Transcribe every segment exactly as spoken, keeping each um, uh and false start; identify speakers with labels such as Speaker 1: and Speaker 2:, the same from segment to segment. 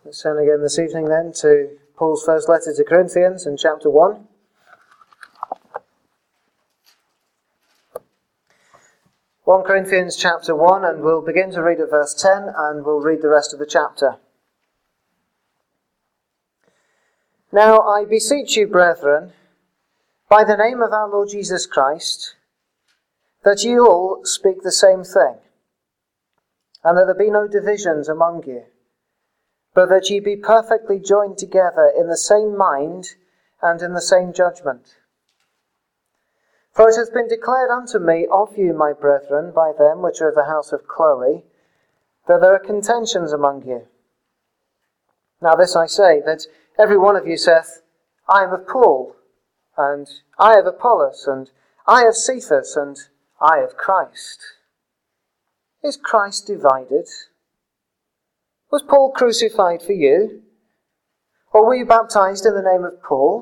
Speaker 1: Let's turn again this evening then to Paul's first letter to Corinthians in chapter one. First Corinthians chapter one, and we'll begin to read at verse ten and we'll read the rest of the chapter. Now I beseech you, brethren, by the name of our Lord Jesus Christ, that ye all speak the same thing, and that there be no divisions among you, but that ye be perfectly joined together in the same mind and in the same judgment. For it hath been declared unto me of you, my brethren, by them which are of the house of Chloe, that there are contentions among you. Now this I say, that every one of you saith, I am of Paul, and I of Apollos, and I of Cephas, and I of Christ. Is Christ divided? Was Paul crucified for you? Or were you baptized in the name of Paul?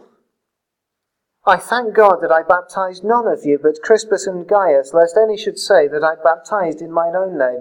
Speaker 1: I thank God that I baptized none of you but Crispus and Gaius, lest any should say that I baptized in mine own name.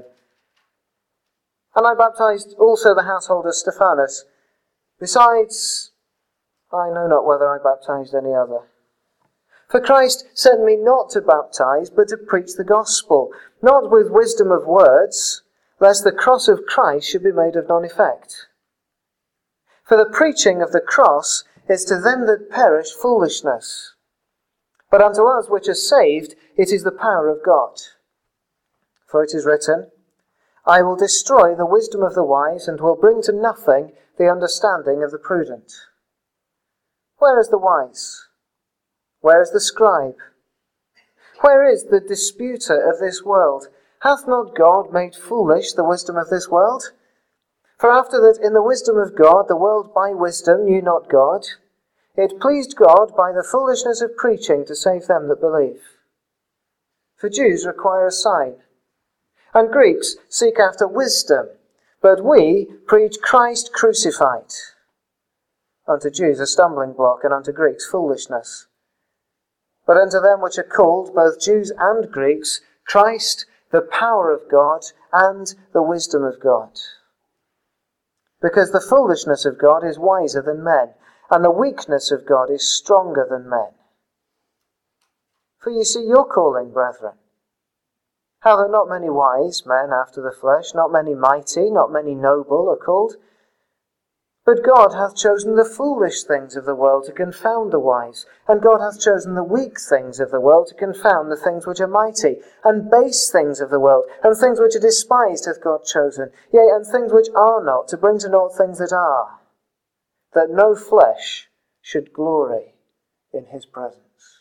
Speaker 1: And I baptized also the household of Stephanus. Besides, I know not whether I baptized any other. For Christ sent me not to baptize, but to preach the gospel, not with wisdom of words, lest the cross of Christ should be made of none effect. For the preaching of the cross is to them that perish foolishness, but unto us which are saved it is the power of God. For it is written, I will destroy the wisdom of the wise, and will bring to nothing the understanding of the prudent. Where is the wise? Where is the scribe? Where is the disputer of this world? Hath not God made foolish the wisdom of this world? For after that in the wisdom of God the world by wisdom knew not God, it pleased God by the foolishness of preaching to save them that believe. For Jews require a sign, and Greeks seek after wisdom, but we preach Christ crucified. Unto Jews a stumbling block, and unto Greeks foolishness. But unto them which are called, both Jews and Greeks, Christ, the power of God, and the wisdom of God. Because the foolishness of God is wiser than men, and the weakness of God is stronger than men. For ye see your calling, brethren, how that not many wise men after the flesh, not many mighty, not many noble are called, but God hath chosen the foolish things of the world to confound the wise, and God hath chosen the weak things of the world to confound the things which are mighty, and base things of the world, and things which are despised hath God chosen, yea, and things which are not, to bring to naught things that are, that no flesh should glory in his presence.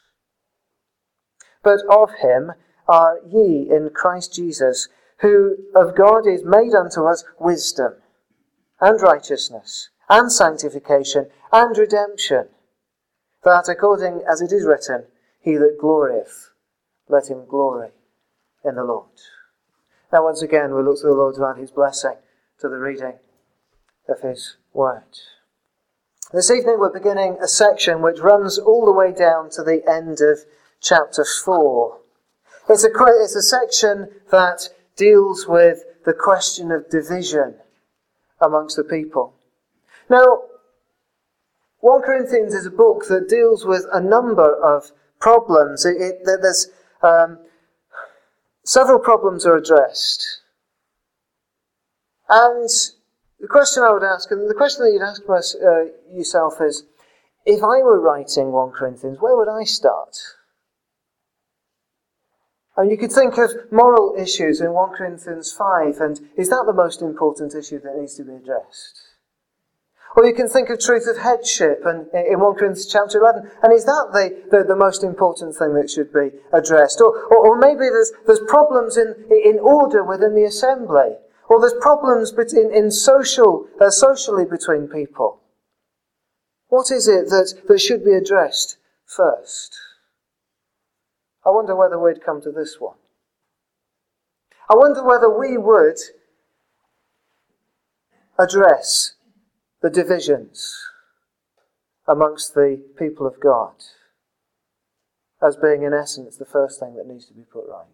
Speaker 1: But of him are ye in Christ Jesus, who of God is made unto us wisdom, and righteousness, and sanctification, and redemption, that according as it is written, he that glorieth, let him glory in the Lord. Now once again we look to the Lord to add his blessing to the reading of his word. This evening we're beginning a section which runs all the way down to the end of chapter four. It's a, it's a section that deals with the question of division amongst the people. Now, First Corinthians is a book that deals with a number of problems. It, it, there's um, several problems are addressed. And the question I would ask, and the question that you'd ask uh, yourself is, if I were writing First Corinthians, where would I start? And you could think of moral issues in First Corinthians five, and is that the most important issue that needs to be addressed? Or you can think of truth of headship and in First Corinthians chapter eleven, and is that the, the, the most important thing that should be addressed? Or, or, or maybe there's, there's problems in, in order within the assembly, or there's problems in, in social, uh, socially between people. What is it that, that should be addressed first? I wonder whether we'd come to this one. I wonder whether we would address the divisions amongst the people of God as being in essence the first thing that needs to be put right.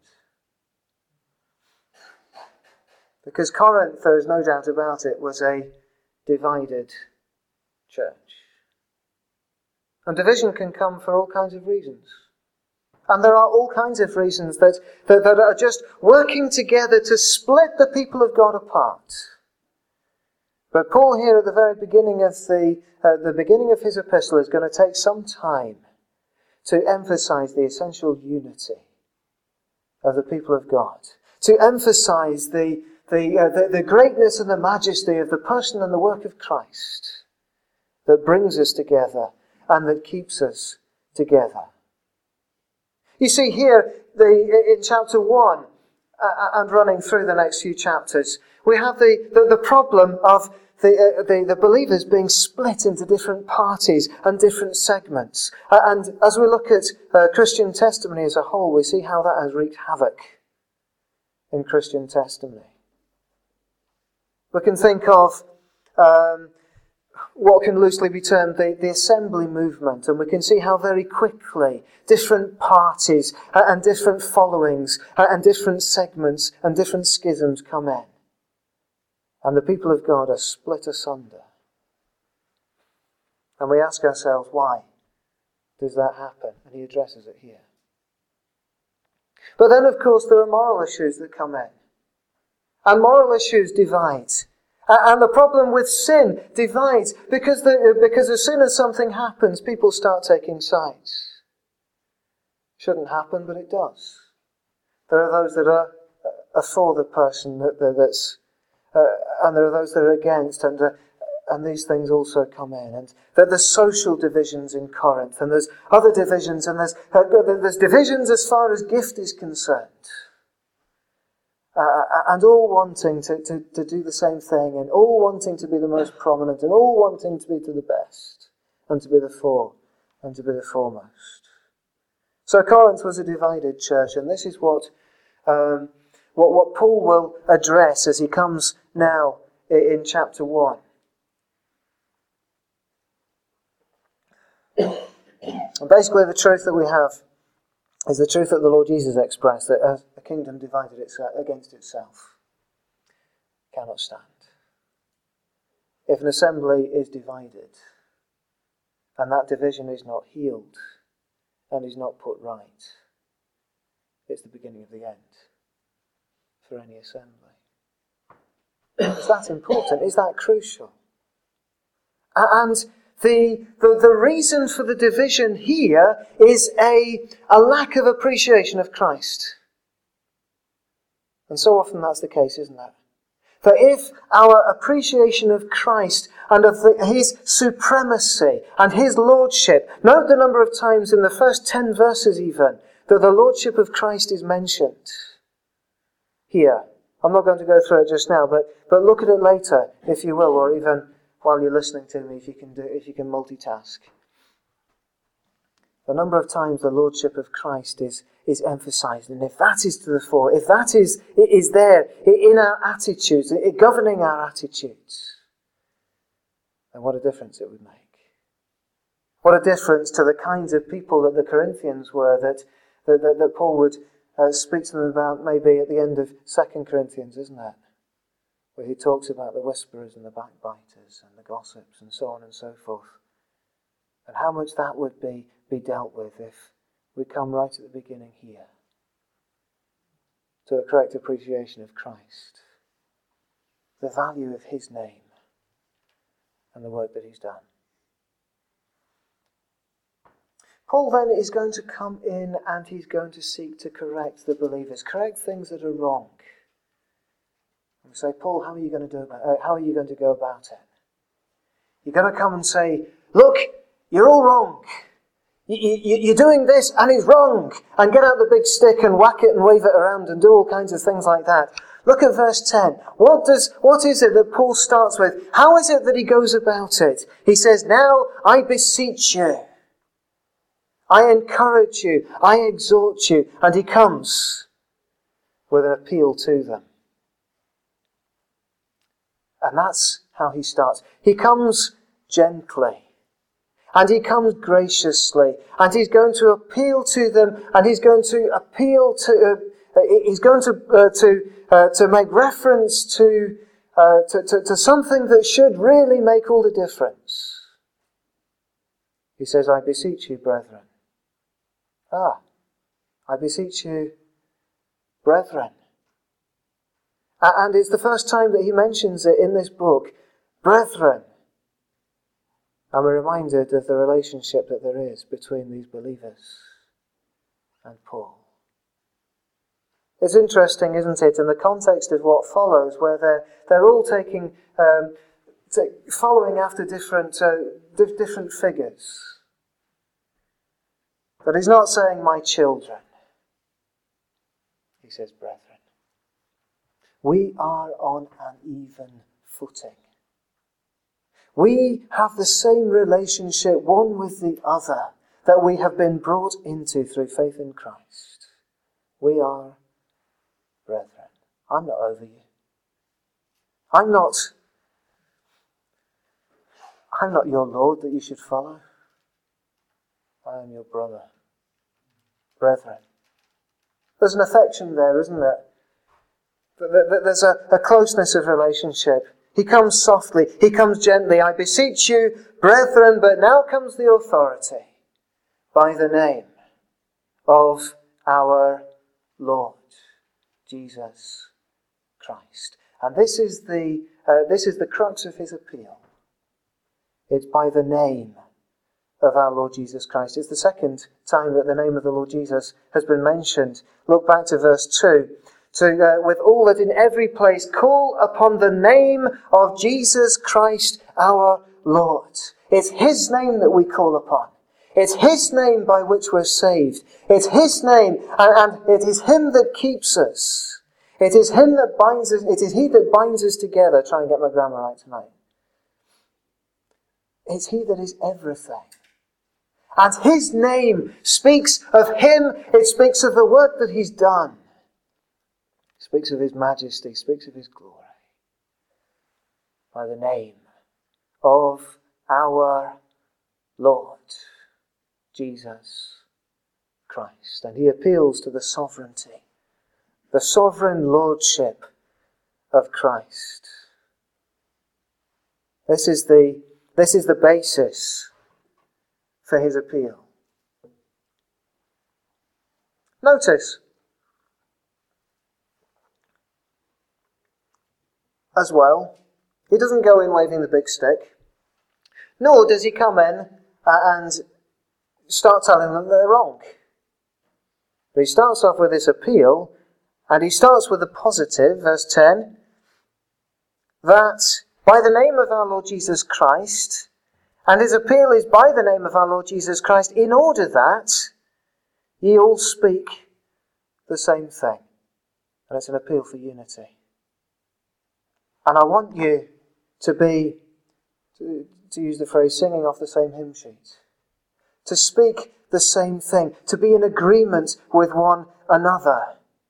Speaker 1: Because Corinth, there is no doubt about it, was a divided church. And division can come for all kinds of reasons. And there are all kinds of reasons that, that, that are just working together to split the people of God apart. But Paul here at the very beginning of the, uh, the beginning of his epistle is going to take some time to emphasize the essential unity of the people of God. To emphasize the, the, uh, the, the greatness and the majesty of the person and the work of Christ that brings us together and that keeps us together. You see here, the, in chapter one, uh, and running through the next few chapters, we have the, the, the problem of the, uh, the, the believers being split into different parties and different segments. Uh, and as we look at uh, Christian testimony as a whole, we see how that has wreaked havoc in Christian testimony. We can think of um, what can loosely be termed the, the assembly movement, and we can see how very quickly different parties uh, and different followings uh, and different segments and different schisms come in. And the people of God are split asunder. And we ask ourselves, why does that happen? And he addresses it here. But then, of course, there are moral issues that come in. And moral issues divide. And the problem with sin divides. Because, the, because as soon as something happens, people start taking sides. Shouldn't happen, but it does. There are those that are, are for the person that, that, that's Uh, and there are those that are against, and uh, and these things also come in. And that there's social divisions in Corinth, and there's other divisions, and there's uh, there's divisions as far as gift is concerned, uh, and all wanting to, to, to do the same thing, and all wanting to be the most prominent, and all wanting to be to the best, and to be the fore, and to be the foremost. So Corinth was a divided church, and this is what. Um, What, what Paul will address as he comes now in chapter one. And basically the truth that we have is the truth that the Lord Jesus expressed, that a kingdom divided itself against itself cannot stand. If an assembly is divided, and that division is not healed, and is not put right, it's the beginning of the end for any assembly. Is that important? Is that crucial? And the, the, the reason for the division here is a, a lack of appreciation of Christ. And so often that's the case, isn't it? That if our appreciation of Christ and of the, His supremacy and His lordship, note the number of times in the first ten verses even, that the lordship of Christ is mentioned. Here. I'm not going to go through it just now, but, but look at it later, if you will, or even while you're listening to me, if you can do, if you can multitask. The number of times the lordship of Christ is, is emphasized, and if that is to the fore, if that is, it is there in our attitudes, it governing our attitudes, then what a difference it would make. What a difference to the kinds of people that the Corinthians were, that, that, that, that Paul would Uh, speak to them about maybe at the end of Second Corinthians, isn't it? Where he talks about the whisperers and the backbiters and the gossips and so on and so forth. And how much that would be, be dealt with if we come right at the beginning here to a correct appreciation of Christ, the value of His name and the work that He's done. Paul then is going to come in and he's going to seek to correct the believers, correct things that are wrong. And we say, Paul, how are you going to do about, uh, how are you going to go about it? You're going to come and say, look, you're all wrong. You, you, you're doing this and it's wrong. And get out the big stick and whack it and wave it around and do all kinds of things like that. Look at verse ten. What does, what is it that Paul starts with? How is it that he goes about it? He says, now I beseech you. I encourage you, I exhort you, and he comes with an appeal to them. And that's how he starts. He comes gently, and he comes graciously, and he's going to appeal to them, and he's going to appeal to, uh, he's going to uh, to uh, to make reference to uh, to, to, to something that should really make all the difference. He says, I beseech you, brethren. Ah, I beseech you, brethren. And it's the first time that he mentions it in this book, brethren. And we're reminded of the relationship that there is between these believers and Paul. It's interesting, isn't it, in the context of what follows, where they're, they're all taking, um, t- following after different, uh, di- different figures. But he's not saying, my children. He says, brethren. We are on an even footing. We have the same relationship one with the other that we have been brought into through faith in Christ. We are brethren. I'm not over you. I'm not, I'm not your Lord that you should follow. I am your brother. Brethren. There's an affection there, isn't there? There's a, a closeness of relationship. He comes softly. He comes gently. I beseech you, brethren, but now comes the authority by the name of our Lord Jesus Christ. And this is the uh, this is the crux of his appeal. It's by the name of our Lord Jesus Christ. It's the second time that the name of the Lord Jesus has been mentioned. Look back to verse two. To, uh, with all that in every place call upon the name of Jesus Christ our Lord. It's his name that we call upon. It's his name by which we're saved. It's his name, and, and it is him that keeps us. It is him that binds us. It is he that binds us together. Try and get my grammar right tonight. It's he that is everything. And his name speaks of him. It speaks of the work that he's done. Speaks of his majesty, speaks of his glory. By the name of our Lord Jesus Christ. And he appeals to the sovereignty, the sovereign lordship of Christ. This is the, this is the basis for his appeal. Notice, as well, he doesn't go in waving the big stick, nor does he come in and start telling them they're wrong. But he starts off with this appeal, and he starts with the positive, verse ten, that by the name of our Lord Jesus Christ, and his appeal is by the name of our Lord Jesus Christ, in order that ye all speak the same thing. And it's an appeal for unity. And I want you to be, to, to use the phrase, singing off the same hymn sheet. To speak the same thing. To be in agreement with one another.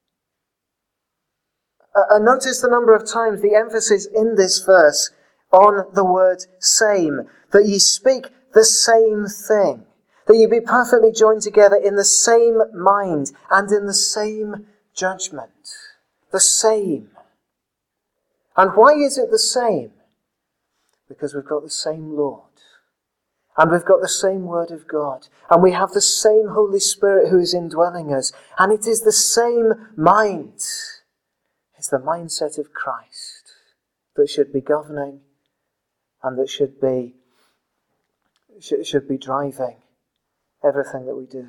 Speaker 1: Uh, and notice the number of times the emphasis in this verse on the word same. That ye speak the same thing. That ye be perfectly joined together in the same mind and in the same judgment. The same. And why is it the same? Because we've got the same Lord. And we've got the same Word of God. And we have the same Holy Spirit who is indwelling us. And it is the same mind. It's the mindset of Christ that should be governing and that should be, should, should be driving everything that we do.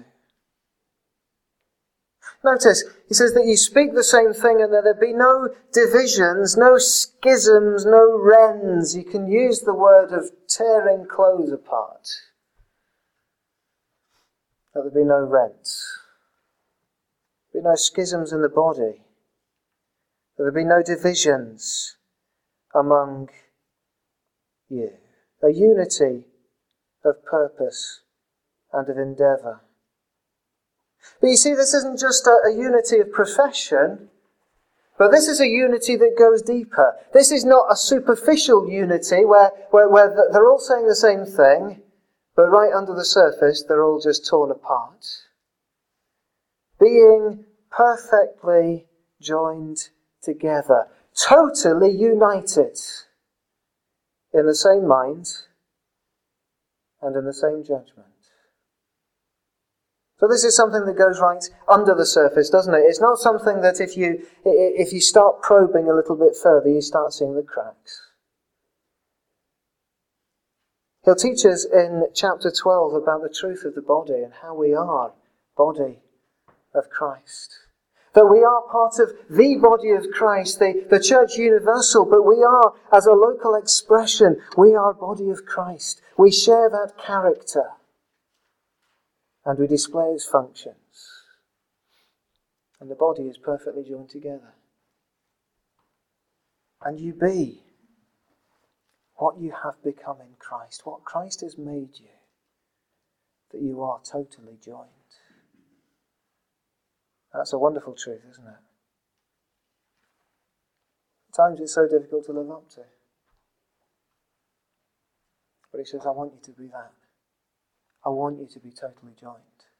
Speaker 1: Notice, he says that you speak the same thing and that there be no divisions, no schisms, no rends. You can use the word of tearing clothes apart. That there be no rents. There be no schisms in the body. That there be no divisions among you. A unity of purpose and of endeavour. But you see, this isn't just a, a unity of profession, but this is a unity that goes deeper. This is not a superficial unity where, where, where they're all saying the same thing, but right under the surface they're all just torn apart. Being perfectly joined together. totally united in the same mind and in the same judgment. So this is something that goes right under the surface, doesn't it? It's not something that if you if you start probing a little bit further, you start seeing the cracks. He'll teach us in chapter twelve about the truth of the body and how we are body of Christ. That we are part of the body of Christ, the, the church universal, but we are, as a local expression, we are body of Christ. We share that character. And we display its functions. And the body is perfectly joined together. And you be what you have become in Christ, what Christ has made you, that you are totally joined. That's a wonderful truth, isn't it? At times it's so difficult to live up to. But he says, I want you to be that. I want you to be totally joined.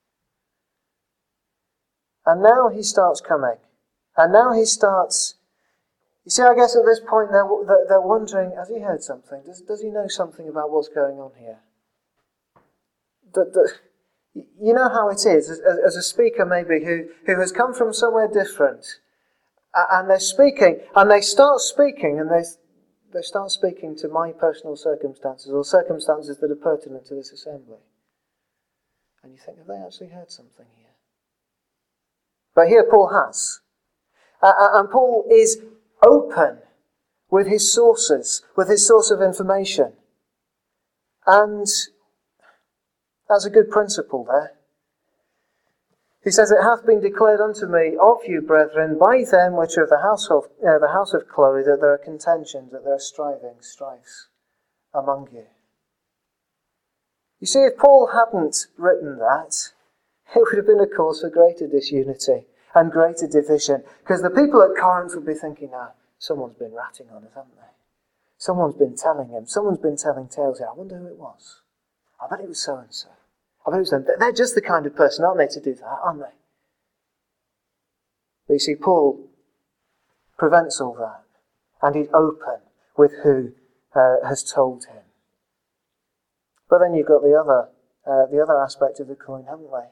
Speaker 1: And now he starts coming. And now he starts... You see, I guess at this point they're, they're wondering, has he heard something? Does, does he know something about what's going on here? The, the, you know how it is, as, as a speaker maybe, who, who has come from somewhere different. And they're speaking, and they start speaking, and they, they start speaking to my personal circumstances, or circumstances that are pertinent to this assembly. And you think, have they actually heard something here? But here Paul has. Uh, and Paul is open with his sources, with his source of information. And that's a good principle there. He says, it hath been declared unto me of you, brethren, by them which are of the house of, uh, the house of Chloe, that there are contentions, that there are strivings, strifes among you. You see, if Paul hadn't written that, it would have been a cause for greater disunity and greater division. Because the people at Corinth would be thinking, now, someone's been ratting on us, haven't they? Someone's been telling him. Someone's been telling tales here. I wonder who it was. I bet it was so-and-so. I bet it was them. They're just the kind of person, aren't they, to do that, aren't they? But you see, Paul prevents all that. And he's open with who uh, has told him. But then you've got the other, uh, the other aspect of the coin, haven't we?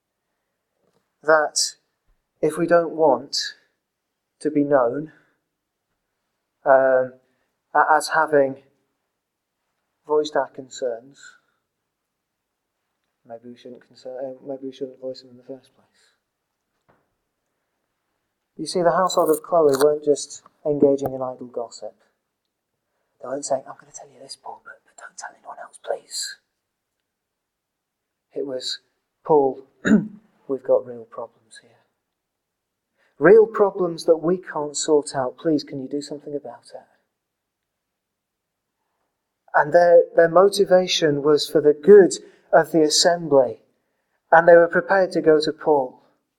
Speaker 1: That if we don't want to be known um, as having voiced our concerns, maybe we shouldn't concern, uh, maybe we shouldn't voice them in the first place. You see, the household of Chloe weren't just engaging in idle gossip. They weren't saying, I'm going to tell you this, Paul, but, but don't tell anyone else, please. It was, Paul, we've got real problems here. Real problems that we can't sort out. Please, can you do something about it? And their, their motivation was for the good of the assembly. And they were prepared to go to Paul.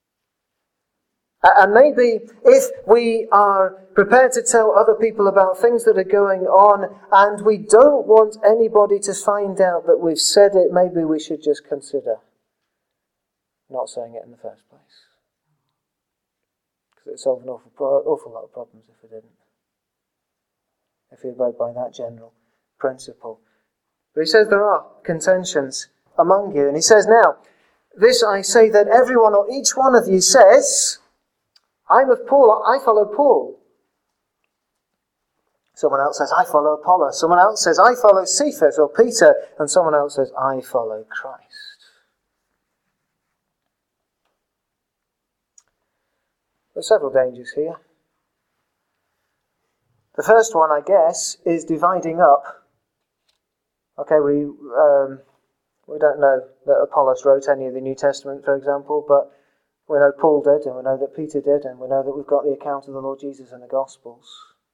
Speaker 1: And maybe if we are prepared to tell other people about things that are going on and we don't want anybody to find out that we've said it, maybe we should just consider not saying it in the first place. Because it would solve an awful, awful lot of problems if we didn't. If we abide by that general principle. But he says there are contentions among you. And he says, now, this I say that everyone or each one of you says, I'm of Paul, I follow Paul. Someone else says, I follow Apollos. Someone else says, I follow Cephas or Peter. And someone else says, I follow Christ. There are several dangers here. The first one, I guess, is dividing up. Okay, we um, we don't know that Apollos wrote any of the New Testament, for example, but we know Paul did, and we know that Peter did, and we know that we've got the account of the Lord Jesus in the Gospels.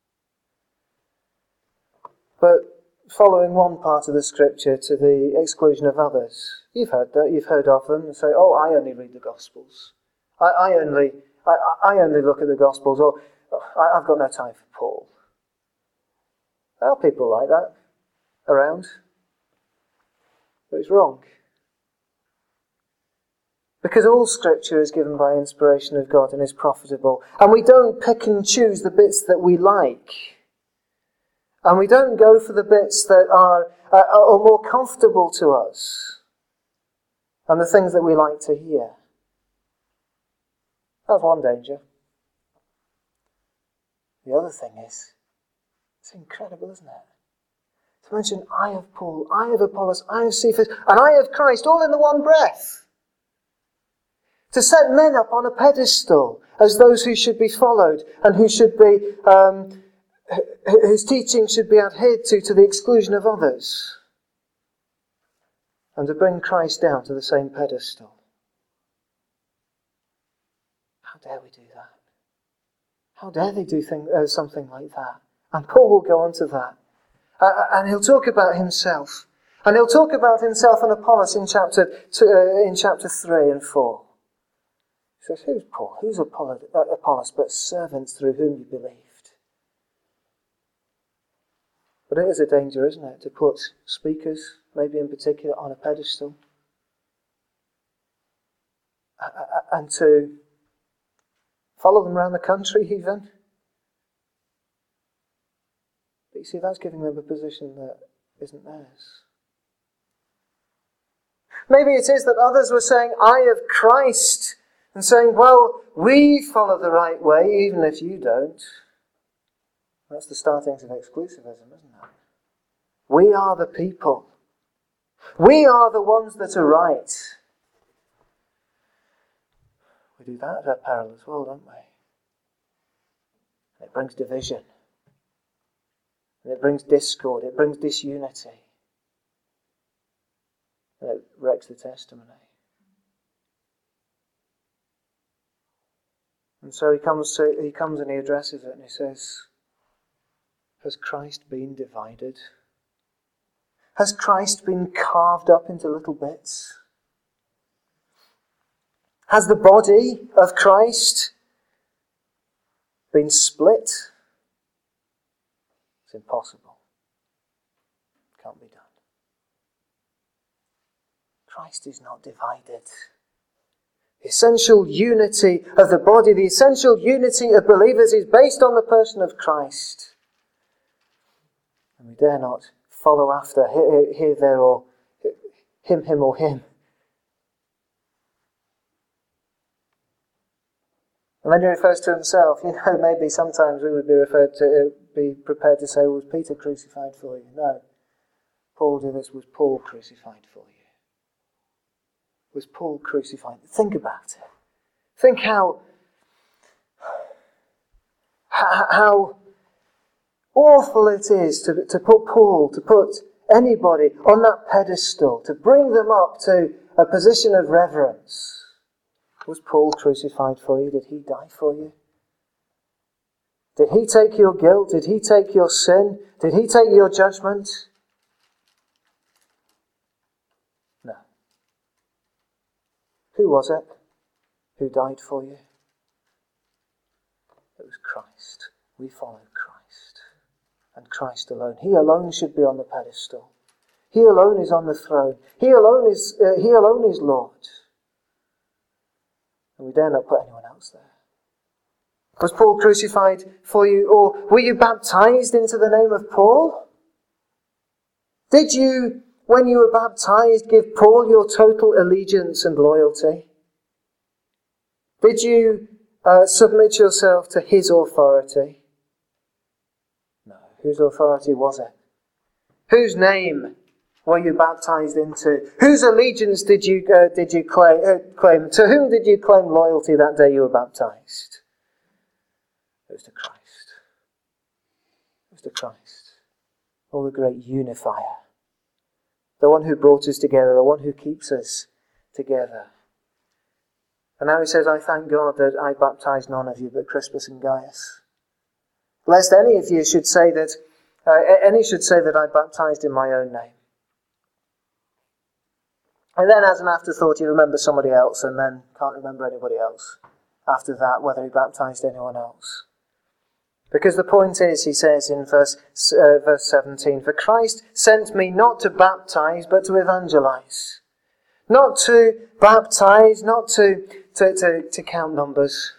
Speaker 1: But following one part of the Scripture to the exclusion of others, you've heard that, you've heard of them, and say, oh, I only read the Gospels. I, I only I, I only look at the Gospels, or oh, I've got no time for Paul. There are people like that around. But it's wrong. Because all Scripture is given by inspiration of God and is profitable. And we don't pick and choose the bits that we like. And we don't go for the bits that are, uh, are more comfortable to us. And the things that we like to hear. That's one danger. The other thing is, it's incredible, isn't it? To mention, I have Paul, I have Apollos, I have Cephas, and I have Christ, all in the one breath. To set men up on a pedestal as those who should be followed and who should be, um, whose teaching should be adhered to to the exclusion of others. And to bring Christ down to the same pedestal. How dare we do that? How dare they do thing, uh, something like that? And Paul will go on to that. Uh, and he'll talk about himself. And he'll talk about himself and Apollos in chapter two, uh, in chapter three and four. He says, who's Paul? Who's Apollos, uh, Apollos but servants through whom you believed? But it is a danger, isn't it, to put speakers, maybe in particular, on a pedestal. Uh, and to follow them around the country even. But you see, that's giving them a position that isn't theirs. Maybe it is that others were saying, I have Christ, and saying, well, we follow the right way, even if you don't. That's the startings of exclusivism, isn't it? We are the people. We are the ones that are right. We do that at our peril as well, don't we? And it brings division. And it brings discord. It brings disunity. And it wrecks the testimony. And so he comes to, he comes and he addresses it and he says, has Christ been divided? Has Christ been carved up into little bits? Has the body of Christ been split? It's impossible. It can't be done. Christ is not divided. The essential unity of the body, the essential unity of believers is based on the person of Christ. And we dare not follow after here, here, there, or him, him, or him. And then he refers to himself. You know, maybe sometimes we would be referred to, uh, be prepared to say, was Peter crucified for you? No. Paul did this, was Paul crucified for you? Was Paul crucified? Think about it. Think how, how awful it is to, to put Paul, to put anybody on that pedestal, to bring them up to a position of reverence. Was Paul crucified for you? Did he die for you? Did he take your guilt? Did he take your sin? Did he take your judgment? No. Who was it who died for you? It was Christ. We follow Christ. And Christ alone. He alone should be on the pedestal. He alone is on the throne. He alone is, uh, he alone is Lord. And we dare not put anyone else there. Was Paul crucified for you? Or were you baptized into the name of Paul? Did you, when you were baptized, give Paul your total allegiance and loyalty? Did you uh, submit yourself to his authority? No. Whose authority was it? Whose name were you baptized into? Whose allegiance did you uh, did you claim, uh, claim? To whom did you claim loyalty that day you were baptized? It was to Christ. It was to Christ. Oh, the great unifier. The one who brought us together. The one who keeps us together. And now he says, I thank God that I baptized none of you but Crispus and Gaius. Lest any of you should say that, uh, any should say that I baptized in my own name. And then as an afterthought, you remember somebody else and then can't remember anybody else after that, whether he baptized anyone else. Because the point is, he says in verse, uh, verse seventeen, for Christ sent me not to baptize, but to evangelize. Not to baptize, not to, to, to, to count numbers,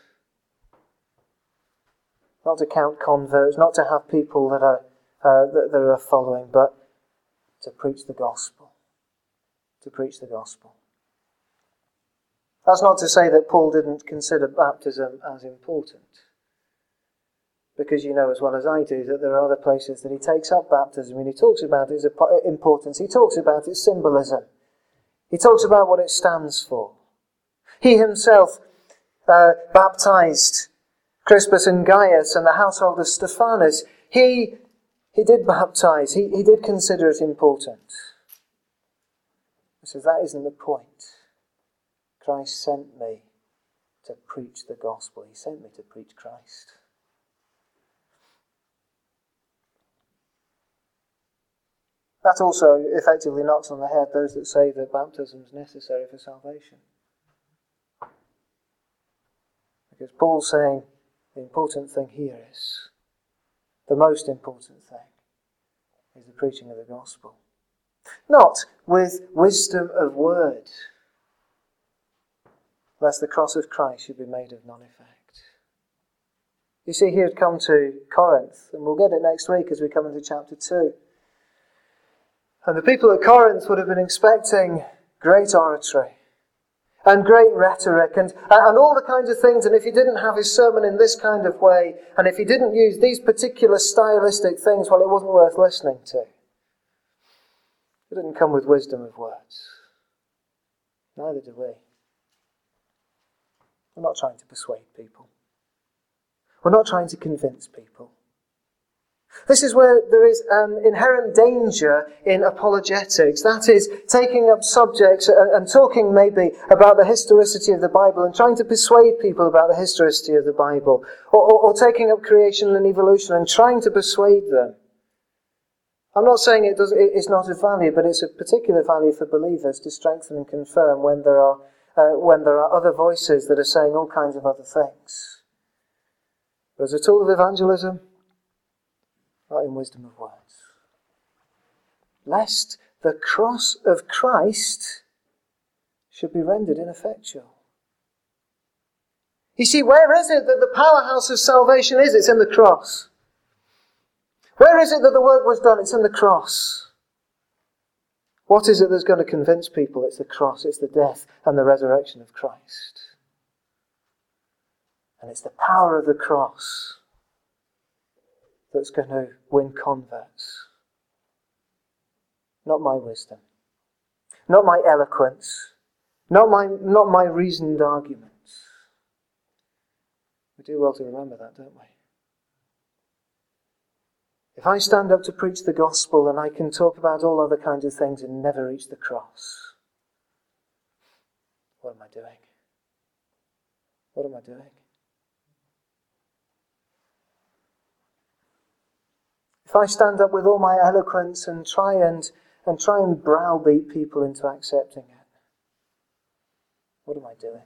Speaker 1: not to count converts, not to have people that are, uh, that, that are following, but to preach the gospel. To preach the gospel. That's not to say that Paul didn't consider baptism as important. Because you know as well as I do that there are other places that he takes up baptism and he talks about its importance. He talks about its symbolism. He talks about what it stands for. He himself uh, baptized Crispus and Gaius and the household of Stephanus. He, he did baptize. He, he did consider it important. He says, that isn't the point. Christ sent me to preach the gospel. He sent me to preach Christ. That also effectively knocks on the head those that say that baptism is necessary for salvation. Because Paul's saying the important thing here is, the most important thing, is the preaching of the gospel. Not with wisdom of word, lest the cross of Christ should be made of none effect. You see, he had come to Corinth, and we'll get it next week as we come into chapter two. And the people at Corinth would have been expecting great oratory and great rhetoric and, and all the kinds of things. And if he didn't have his sermon in this kind of way, and if he didn't use these particular stylistic things, well, it wasn't worth listening to. It didn't come with wisdom of words. Neither do we. We're not trying to persuade people. We're not trying to convince people. This is where there is an inherent danger in apologetics. That is, taking up subjects and, and talking maybe about the historicity of the Bible and trying to persuade people about the historicity of the Bible. Or, or, or taking up creation and evolution and trying to persuade them. I'm not saying it does, it's not of value, but it's of particular value for believers to strengthen and confirm when there are, uh, when there are other voices that are saying all kinds of other things. But as a tool of evangelism, not in wisdom of words. Lest the cross of Christ should be rendered ineffectual. You see, where is it that the powerhouse of salvation is? It's in the cross. Where is it that the work was done? It's in the cross. What is it that's going to convince people? It's the cross, it's the death and the resurrection of Christ. And it's the power of the cross that's going to win converts. Not my wisdom. Not my eloquence. Not my, not my reasoned arguments. We do well to remember that, don't we? If I stand up to preach the gospel and I can talk about all other kinds of things and never reach the cross, what am I doing? What am I doing? If I stand up with all my eloquence and try and, and try and browbeat people into accepting it, what am I doing?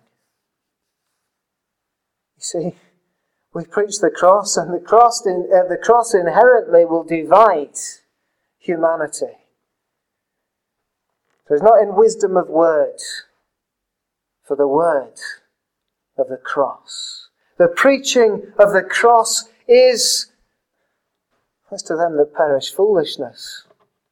Speaker 1: You see, we preach the cross, and the cross, in, uh, the cross inherently will divide humanity. So it's not in wisdom of word, for the word of the cross. The preaching of the cross is, as to them that perish, foolishness.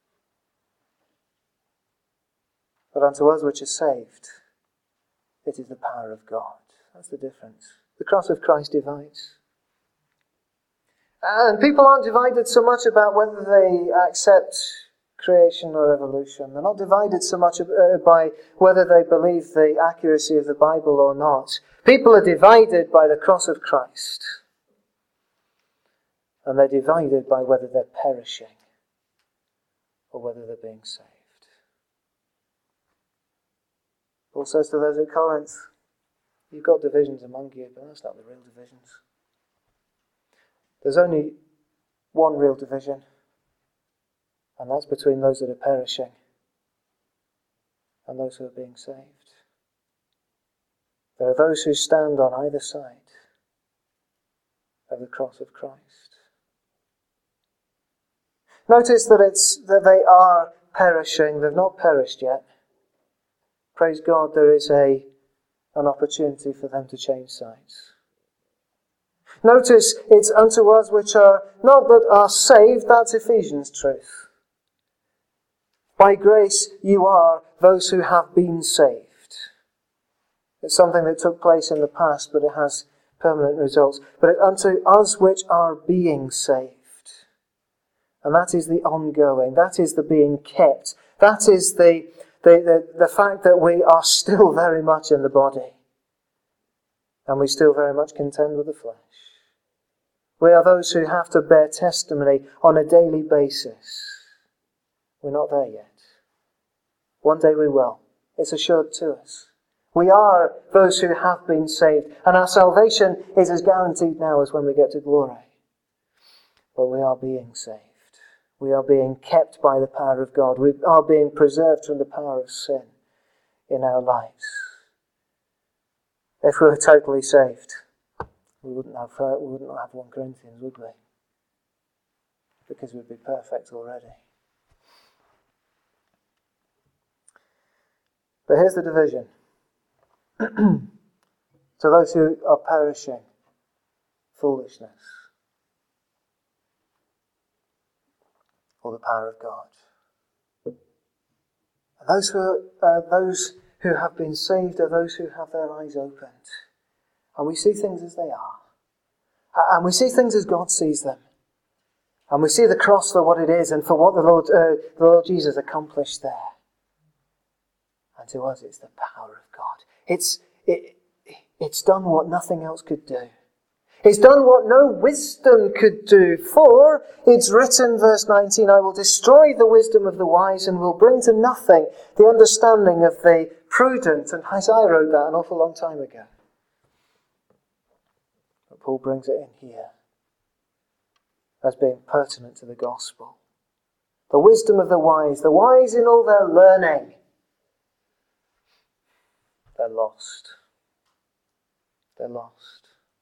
Speaker 1: But unto us which are saved, it is the power of God. That's the difference. The cross of Christ divides. And people aren't divided so much about whether they accept creation or evolution. They're not divided so much by whether they believe the accuracy of the Bible or not. People are divided by the cross of Christ. And they're divided by whether they're perishing or whether they're being saved. Paul says to those at Corinth, you've got divisions among you, but that's not the real divisions. There's only one real division, and that's between those that are perishing and those who are being saved. There are those who stand on either side of the cross of Christ. Notice that it's that they are perishing. They've not perished yet. praise God, there is a an opportunity for them to change sides. Notice, it's unto us which are not that are saved, that's Ephesians truth. By grace you are those who have been saved. It's something that took place in the past, but it has permanent results. But it's unto us which are being saved. And that is the ongoing, that is the being kept, that is the, the, the, the fact that we are still very much in the body. And we still very much contend with the flesh. We are those who have to bear testimony on a daily basis. We're not there yet. One day we will. It's assured to us. We are those who have been saved. And our salvation is as guaranteed now as when we get to glory. But we are being saved. We are being kept by the power of God. We are being preserved from the power of sin in our lives. If we were totally saved, we wouldn't have, we wouldn't have First Corinthians, would we? Because we'd be perfect already. But here's the division. To those who are perishing, foolishness, or the power of God. And those who are, uh, those who have been saved are those who have their eyes opened. And we see things as they are. And we see things as God sees them. And we see the cross for what it is and for what the Lord, uh, the Lord Jesus accomplished there. And to us it's the power of God. It's, it, it's done what nothing else could do. It's done what no wisdom could do. For it's written, verse nineteen, I will destroy the wisdom of the wise and will bring to nothing the understanding of the prudent. And Isaiah wrote that an awful long time ago. But Paul brings it in here as being pertinent to the gospel. The wisdom of the wise, the wise in all their learning, they're lost. They're lost.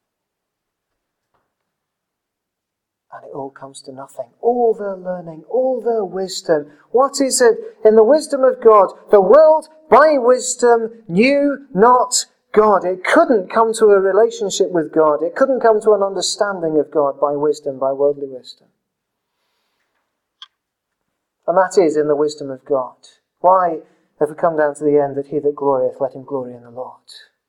Speaker 1: And it all comes to nothing. All their learning, all their wisdom. What is it? In the wisdom of God, the world by wisdom knew not God. It couldn't come to a relationship with God. It couldn't come to an understanding of God by wisdom, by worldly wisdom. And that is in the wisdom of God. Why have we come down to the end that he that glorieth, let him glory in the Lord?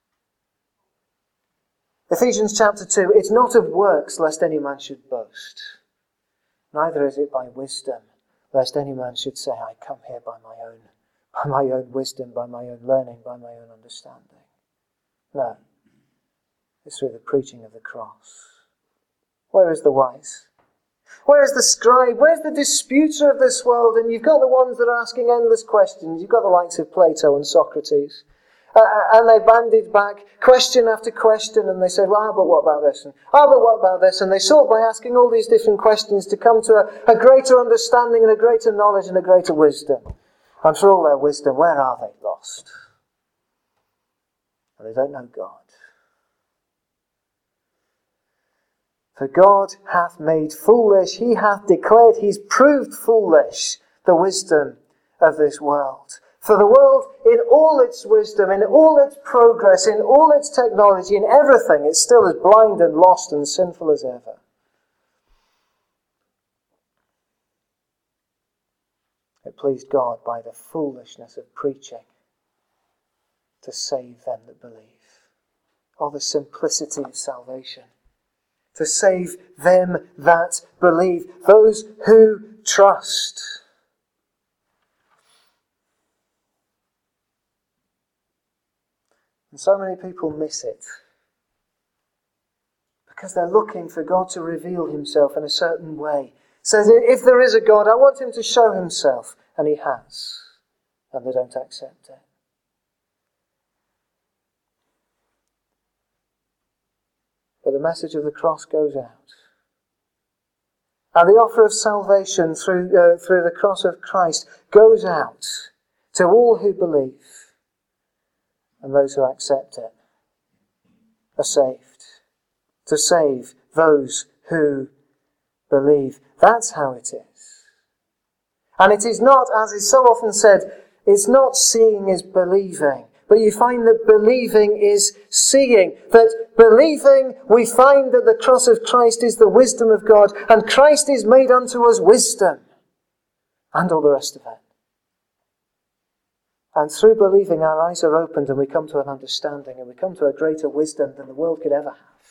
Speaker 1: Ephesians chapter two, it's not of works lest any man should boast. Neither is it by wisdom lest any man should say, I come here by my own, by my own wisdom, by my own learning, by my own understanding. No. It's through the preaching of the cross. Where is the wise? Where is the scribe? Where's the disputer of this world? And you've got the ones that are asking endless questions. You've got the likes of Plato and Socrates. Uh, and they bandied back question after question, and they said, well, but what about this? And, oh, but what about this? And they sought by asking all these different questions to come to a, a greater understanding and a greater knowledge and a greater wisdom. And for all their wisdom, where are they? Lost. And they don't know God. For God hath made foolish, he hath declared, he's proved foolish the wisdom of this world. For the world, in all its wisdom, in all its progress, in all its technology, in everything, it's still as blind and lost and sinful as ever. It pleased God by the foolishness of preaching to save them that believe. Oh, the simplicity of salvation. To save them that believe, those who trust. And so many people miss it. Because they're looking for God to reveal himself in a certain way. Says, if there is a God, I want him to show himself. And he has. And they don't accept it. But the message of the cross goes out. And the offer of salvation through, uh, through the cross of Christ goes out to all who believe. And those who accept it are saved. To save those who believe. That's how it is. And it is not, as is so often said, it's not seeing is believing. But you find that believing is seeing. That believing, we find that the cross of Christ is the wisdom of God, and Christ is made unto us wisdom, and all the rest of it. And through believing, our eyes are opened and we come to an understanding, and we come to a greater wisdom than the world could ever have.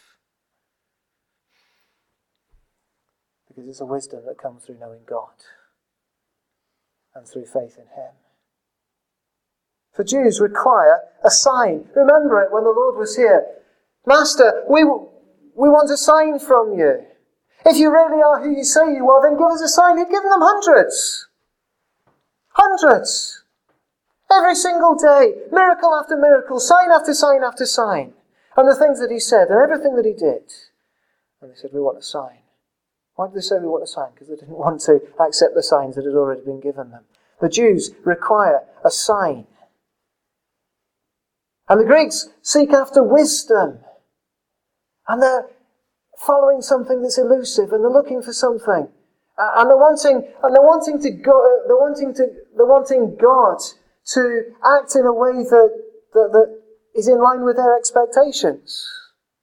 Speaker 1: Because it's a wisdom that comes through knowing God and through faith in Him. For Jews require a sign. Remember it when the Lord was here. Master, we, we want a sign from you. If you really are who you say you are, then give us a sign. He'd given them hundreds. Hundreds. Every single day. Miracle after miracle. Sign after sign after sign. And the things that he said and everything that he did. And they said, we want a sign. Why did they say we want a sign? Because they didn't want to accept the signs that had already been given them. The Jews require a sign. And the Greeks seek after wisdom. And they're following something that's elusive, and they're looking for something. Uh, and they're wanting and they're wanting to go uh, they're wanting to they're wanting God to act in a way that, that, that is in line with their expectations.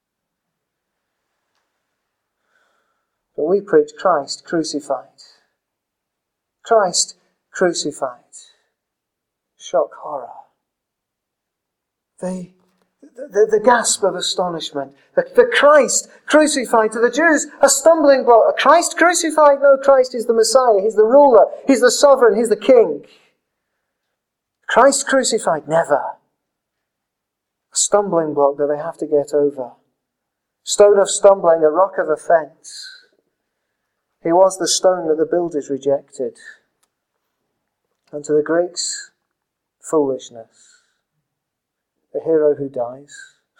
Speaker 1: But we preach Christ crucified. Christ crucified. Shock, horror. The, the, the gasp of astonishment. The, the Christ crucified to the Jews, a stumbling block. A Christ crucified? No, Christ is the Messiah. He's the ruler. He's the sovereign. He's the king. Christ crucified? Never. A stumbling block that they have to get over. Stone of stumbling, a rock of offence. He was the stone that the builders rejected. And to the Greeks, foolishness. A hero who dies.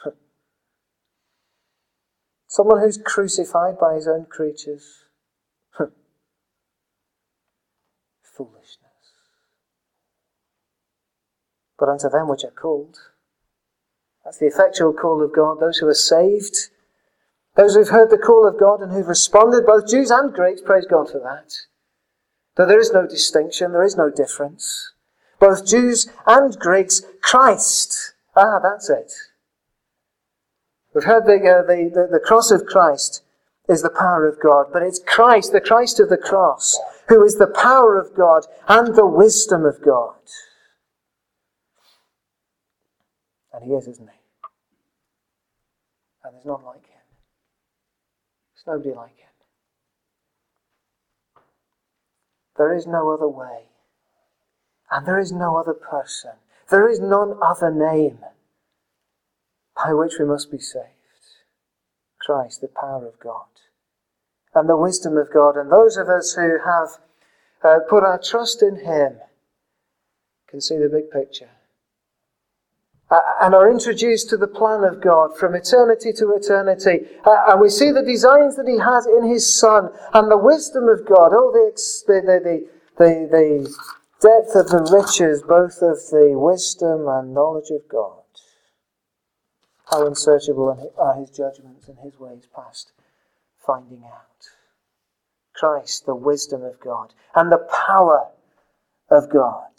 Speaker 1: Someone who's crucified by his own creatures. Foolishness. But unto them which are called, that's the effectual call of God, those who are saved, those who've heard the call of God and who've responded, both Jews and Greeks, praise God for that. Though there is no distinction, there is no difference. Both Jews and Greeks, Christ. Ah, that's it. We've heard the, uh, the, the, the cross of Christ is the power of God, but it's Christ, the Christ of the cross, who is the power of God and the wisdom of God. And He is, isn't He? And there's none like Him. There's nobody like Him. There is no other way. And there is no other person. There is none other name by which we must be saved. Christ, the power of God. And the wisdom of God. And those of us who have uh, put our trust in Him can see the big picture. Uh, and are introduced to the plan of God from eternity to eternity. Uh, and we see the designs that He has in His Son. And the wisdom of God. Oh, the, the, the, the, the depth of the riches, both of the wisdom and knowledge of God. How unsearchable are His judgments and His ways past finding out. Christ, the wisdom of God, and the power of God.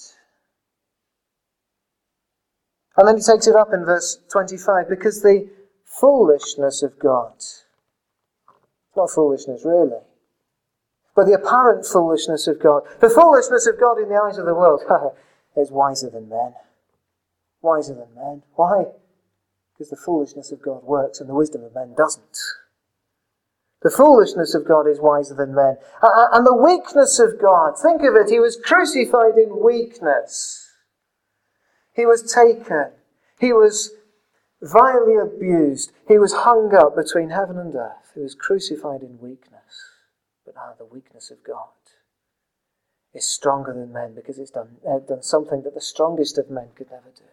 Speaker 1: And then he takes it up in verse twenty-five, because the foolishness of God, not foolishness really, but the apparent foolishness of God, the foolishness of God in the eyes of the world, is wiser than men. Wiser than men. Why? Because the foolishness of God works and the wisdom of men doesn't. The foolishness of God is wiser than men. And the weakness of God, think of it, He was crucified in weakness. He was taken. He was vilely abused. He was hung up between heaven and earth. He was crucified in weakness. But now the weakness of God is stronger than men, because it's done, uh, done something that the strongest of men could never do.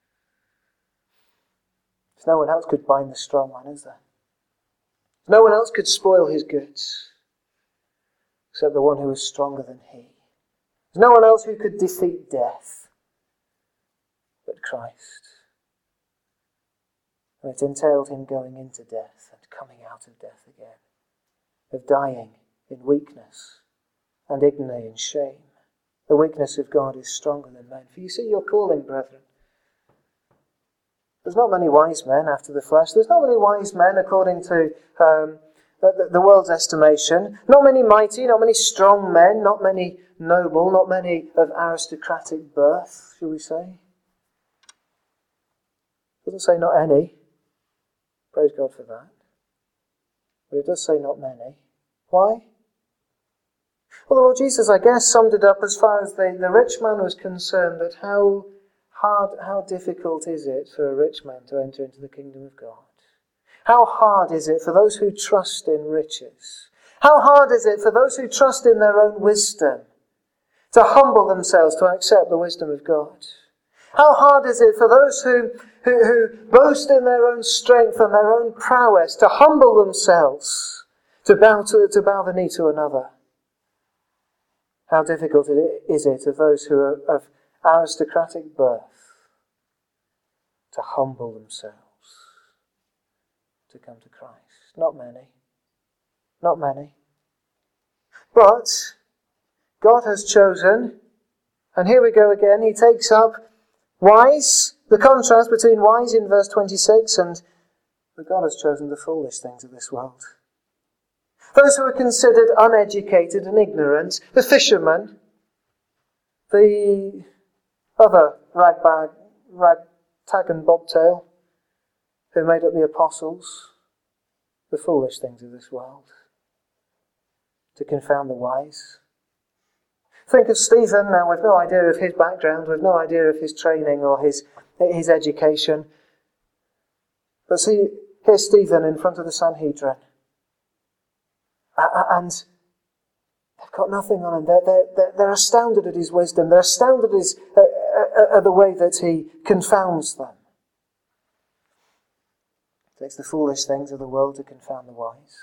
Speaker 1: No one else could bind the strong man, is there? No one else could spoil his goods except the one who was stronger than he. There's no one else who could defeat death but Christ. And it entailed Him going into death and coming out of death again, of dying in weakness and ignominy and shame The weakness of God is stronger than men. For you see your calling, brethren. There's not many wise men after the flesh. There's not many wise men according to um, the, the world's estimation. Not many mighty, not many strong men, not many noble, not many of aristocratic birth, shall we say. It doesn't say not any. Praise God for that. But it does say not many. Why? Well, the Lord Jesus, I guess, summed it up as far as the, the rich man was concerned, that how hard, how difficult is it for a rich man to enter into the kingdom of God? How hard is it for those who trust in riches? How hard is it for those who trust in their own wisdom to humble themselves to accept the wisdom of God? How hard is it for those who, who, who boast in their own strength and their own prowess to humble themselves, to bow, to, to bow the knee to another? How difficult is it of those who are of aristocratic birth to humble themselves, to come to Christ? Not many. Not many. But God has chosen, and here we go again, he takes up wise, the contrast between wise in verse twenty-six and but God has chosen the foolish things of this world. Those who are considered uneducated and ignorant, the fishermen, the other ragbag, ragtag and bobtail who made up the apostles, the foolish things of this world, to confound the wise. Think of Stephen. Now, we've no idea of his background, we've no idea of his training or his, his education. But see, here's Stephen in front of the Sanhedrin. And they've got nothing on him. They're, they're, they're astounded at his wisdom. They're astounded at, his, uh, at the way that he confounds them. It takes the foolish things of the world to confound the wise.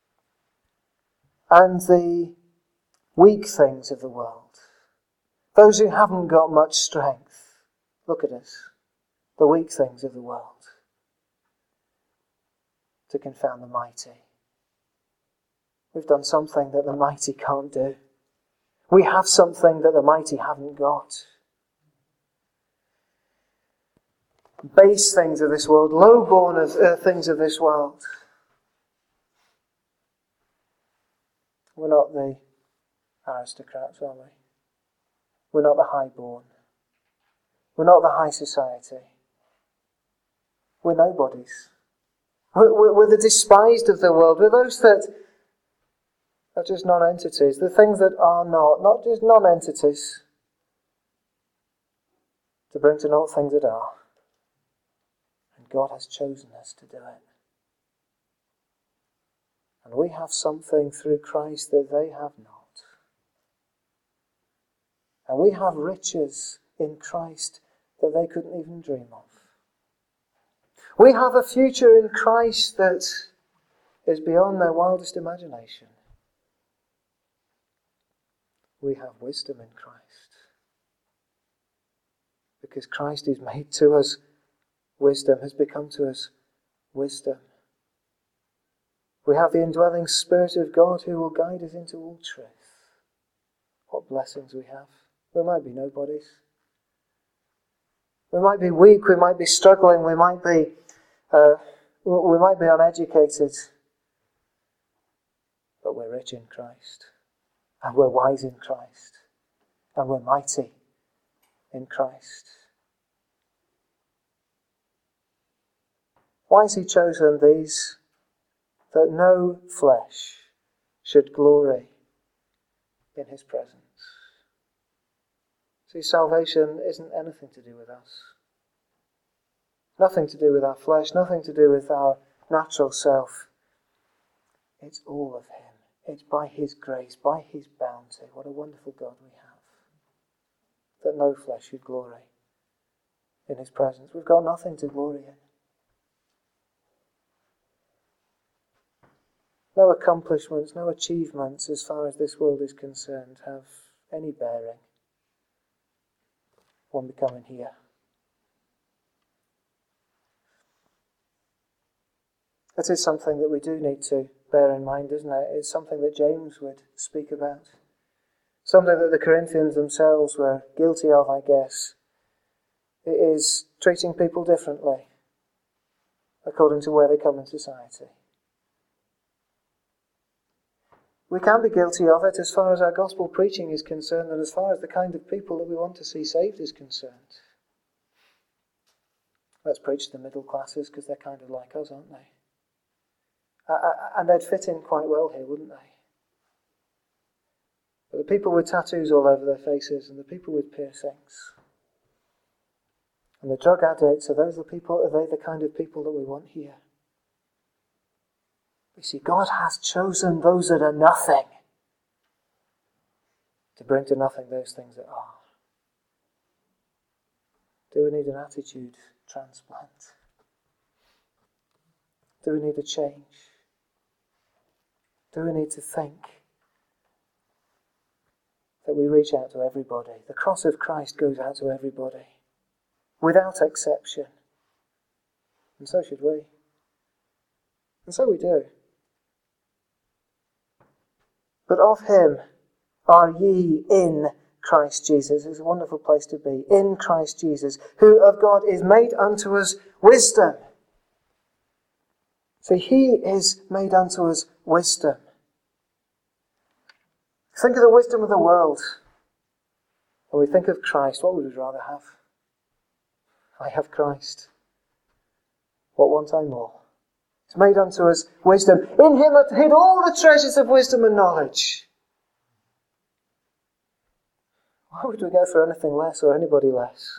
Speaker 1: And the weak things of the world. Those who haven't got much strength. Look at us. The weak things of the world. To confound the mighty. We've done something that the mighty can't do. We have something that the mighty haven't got. Base things of this world, low-born of, uh, things of this world. We're not the aristocrats, are we? We're not the high-born. We're not the high society. We're nobodies. We're, we're, we're the despised of the world. We're those that are just non-entities. The things that are not, not just non-entities, to bring to naught things that are. And God has chosen us to do it. And we have something through Christ that they have not. And we have riches in Christ that they couldn't even dream of. We have a future in Christ that is beyond their wildest imagination. We have wisdom in Christ. Because Christ is made to us wisdom, has become to us wisdom. We have the indwelling Spirit of God who will guide us into all truth. What blessings we have. We might be nobodies. We might be weak, we might be struggling, we might be uh, we might be uneducated. But we're rich in Christ. And we're wise in Christ. And we're mighty in Christ. Why has he chosen these? That no flesh should glory in his presence. See, salvation isn't anything to do with us. Nothing to do with our flesh, nothing to do with our natural self. It's all of him. It's by his grace, by his bounty. What a wonderful God we have. That no flesh should glory in his presence. We've got nothing to glory in. No accomplishments, no achievements as far as this world is concerned have any bearing on becoming here. That is something that we do need to bear in mind, isn't it? It's something that James would speak about. something that the Corinthians themselves were guilty of, I guess. It is treating people differently according to where they come in society. We can be guilty of it as far as our gospel preaching is concerned, and as far as the kind of people that we want to see saved is concerned. Let's preach to the middle classes because they're kind of like us, aren't they? Uh, and they'd fit in quite well here, wouldn't they? But the people with tattoos all over their faces and the people with piercings and the drug addicts, are those the people? Are they the kind of people that we want here? You see, God has chosen those that are nothing to bring to nothing those things that are. Do we need an attitude transplant? Do we need a change? Do we need to think that we reach out to everybody? The cross of Christ goes out to everybody, without exception. And so should we. And so we do. But of him are ye in Christ Jesus. It's a wonderful place to be. In Christ Jesus, who of God is made unto us wisdom. So he is made unto us wisdom. Think of the wisdom of the world. When we think of Christ, what would we rather have? I have Christ. What want I more? It's made unto us wisdom. In him are hid all the treasures of wisdom and knowledge. Why would we go for anything less or anybody less?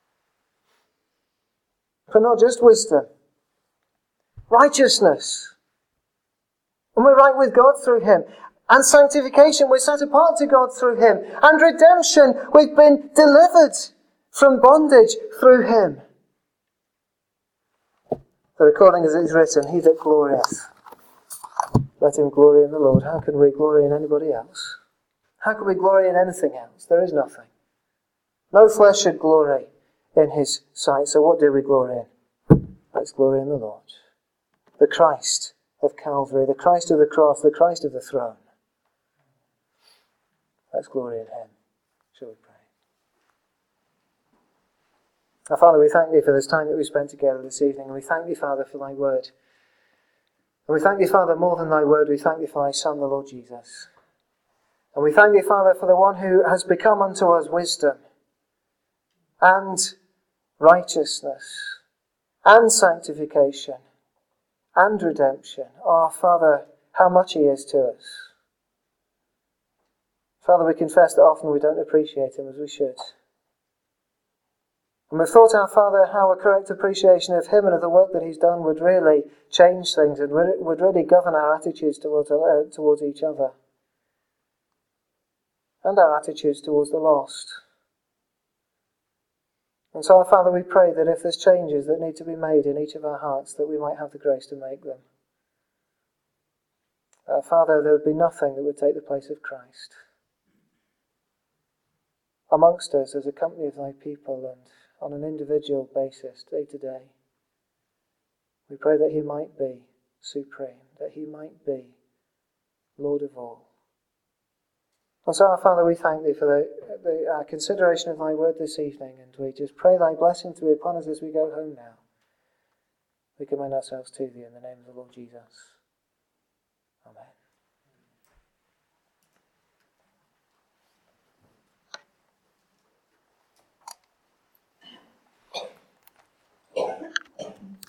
Speaker 1: But not just wisdom. Righteousness. And we're right with God through him. And sanctification, we're set apart to God through him. And redemption, we've been delivered from bondage through him. But according as it is written, he that glorieth, let him glory in the Lord. How can we glory in anybody else? How can we glory in anything else? There is nothing. No flesh should glory in his sight. So what do we glory in? Let's glory in the Lord. The Christ of Calvary, the Christ of the cross, the Christ of the throne. Let's glory in him. Shall we pray? Our Father, we thank thee for this time that we spent together this evening, and we thank thee, Father, for thy word. And we thank thee, Father, more than thy word, we thank thee for thy Son, the Lord Jesus. And we thank thee, Father, for the one who has become unto us wisdom and righteousness and sanctification and redemption. Oh, Father, how much he is to us. Father, we confess that often we don't appreciate him as we should. And we've thought, our Father, how a correct appreciation of him and of the work that he's done would really change things and would really govern our attitudes towards, uh, towards each other. And our attitudes towards the lost. And so, our Father, we pray that if there's changes that need to be made in each of our hearts, that we might have the grace to make them. Uh, Father, there would be nothing that would take the place of Christ amongst us as a company of thy people and on an individual basis, day to day. We pray that he might be supreme, that he might be Lord of all. And so, our Father, we thank thee for the, the uh, consideration of thy word this evening, and we just pray thy blessing to be upon us as we go home now. We commend ourselves to thee in the name of the Lord Jesus. Amen.